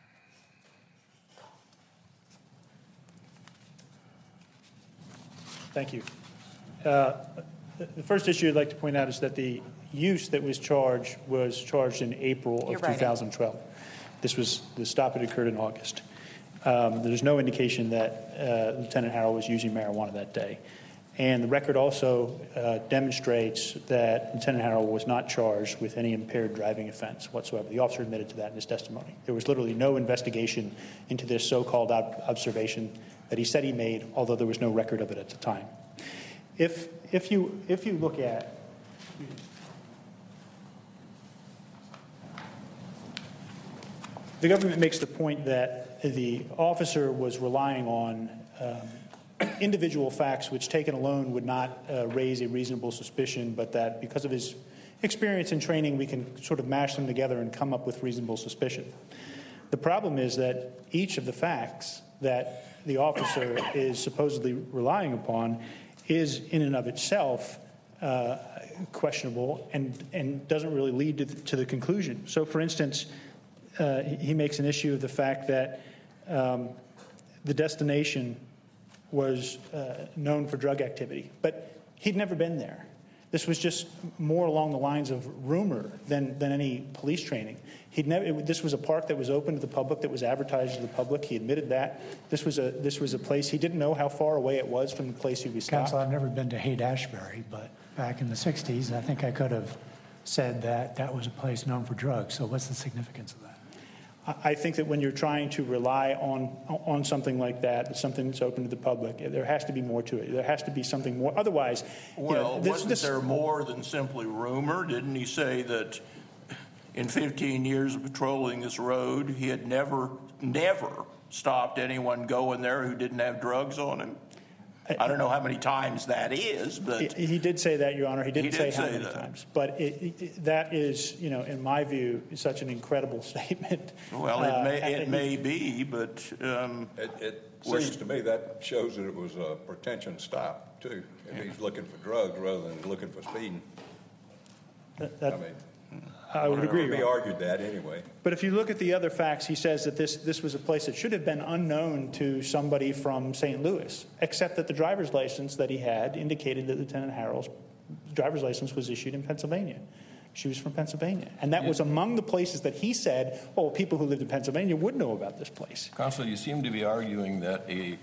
Thank you. Uh, The first issue I'd like to point out is that the use that was charged was charged in April You're of right. two thousand twelve. This was, the stop had occurred in August. Um, There's no indication that uh, Lieutenant Harrell was using marijuana that day. And the record also uh, demonstrates that Lieutenant Harrell was not charged with any impaired driving offense whatsoever. The officer admitted to that in his testimony. There was literally no investigation into this so-called ob- observation that he said he made, although there was no record of it at the time. If, if, you, if you look at the government makes the point that the officer was relying on um, individual facts which taken alone would not uh, raise a reasonable suspicion, but that because of his experience and training we can sort of mash them together and come up with reasonable suspicion. The problem is that each of the facts that the officer is supposedly relying upon is in and of itself uh, questionable and, and doesn't really lead to the, to the conclusion. So, for instance, uh, he makes an issue of the fact that um, the destination was uh, known for drug activity, but he'd never been there. This was just more along the lines of rumor than, than any police training. He'd never, it, this was a park that was open to the public, that was advertised to the public. He admitted that. This was a, this was a place, he didn't know how far away it was from the place he was stopped. Counsel, I've never been to Haight-Ashbury, but back in the sixties, I think I could have said that that was a place known for drugs. So what's the significance of that? I think that when you're trying to rely on on something like that, something that's open to the public, there has to be more to it. There has to be something more. Otherwise, you Well, know, this, wasn't this, there more than simply rumor? Didn't he say that in fifteen years of patrolling this road, he had never, never stopped anyone going there who didn't have drugs on him? I don't know how many times that is, but he, he did say that, Your Honor. He didn't He say did how say many that. times. But it, it, that is, you know, in my view, such an incredible statement. well, it Uh, may and it he- may be, but um, It, it Was- seems to me that shows that it was a pretension stop, too. If he's looking for drugs rather than looking for speeding. that- I that- mean, I would agree, We Your Honor. argued that anyway. But if you look at the other facts, he says that this, this was a place that should have been unknown to somebody from Saint Louis, except that the driver's license that he had indicated that Lieutenant Harrell's driver's license was issued in Pennsylvania. She was from Pennsylvania. And that was among the places that he said, oh, people who lived in Pennsylvania would know about this place. Counsel, you seem to be arguing that a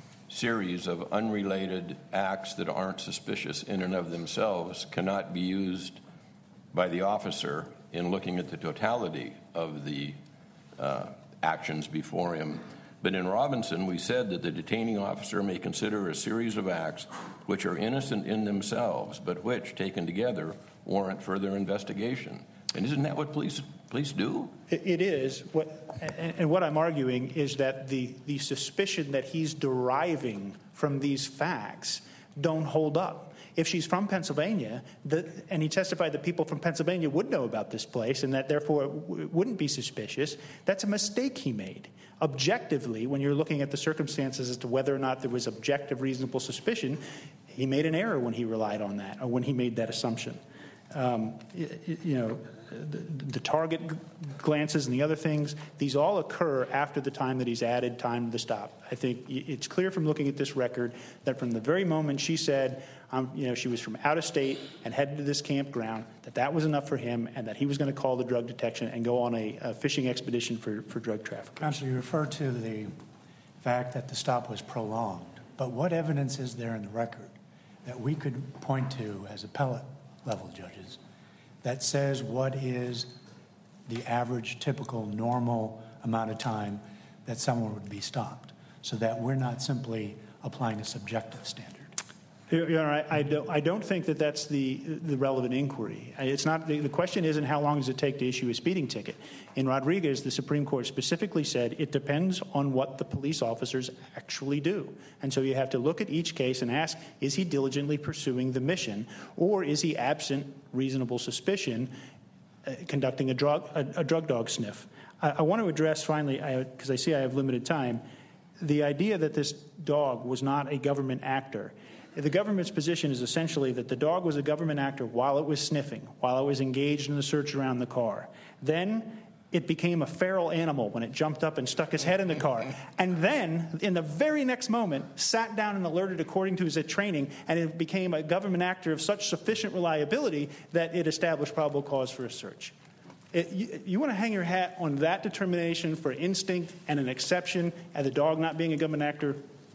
series of unrelated acts that aren't suspicious in and of themselves cannot be used by the officer in looking at the totality of the uh, actions before him. But in Robinson, we said that the detaining officer may consider a series of acts which are innocent in themselves, but which, taken together, warrant further investigation. And isn't that what police police do? It, it is. What, and, and what I'm arguing is that the, the suspicion that he's deriving from these facts don't hold up. If she's from Pennsylvania, the, and he testified that people from Pennsylvania would know about this place and that therefore it w- wouldn't be suspicious, that's a mistake he made. Objectively, when you're looking at the circumstances as to whether or not there was objective reasonable suspicion, he made an error when he relied on that or when he made that assumption. Um, you, you know, the, the target glances and the other things, these all occur after the time that he's added time to the stop. I think it's clear from looking at this record that from the very moment she said, um, you know, she was from out of state and headed to this campground, that that was enough for him and that he was going to call the drug detection and go on a, a fishing expedition for, for drug traffickers. Counsel, you refer to the fact that the stop was prolonged, but what evidence is there in the record that we could point to as appellate level judges that says what is the average, typical, normal amount of time that someone would be stopped, so that we're not simply applying a subjective standard? Your Honor, I, I, don't, I don't think that that's the, the relevant inquiry. It's not, the, the question isn't how long does it take to issue a speeding ticket. In Rodriguez, the Supreme Court specifically said it depends on what the police officers actually do. And so you have to look at each case and ask, is he diligently pursuing the mission, or is he absent reasonable suspicion uh, conducting a drug, a, a drug dog sniff? I, I want to address finally, because I, I see I have limited time, the idea that this dog was not a government actor. The government's position is essentially that the dog was a government actor while it was sniffing, while it was engaged in the search around the car. Then it became a feral animal when it jumped up and stuck its head in the car. And then, in the very next moment, sat down and alerted according to his training, and it became a government actor of such sufficient reliability that it established probable cause for a search. It, you, you want to hang your hat on that determination for instinct and an exception, and the dog not being a government actor?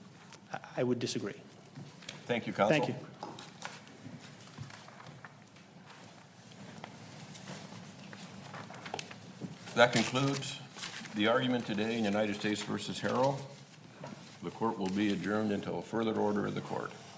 I, I would disagree. Thank you, Counsel. Thank you. That concludes the argument today in United States versus Harrell. The court will be adjourned until further order of the court.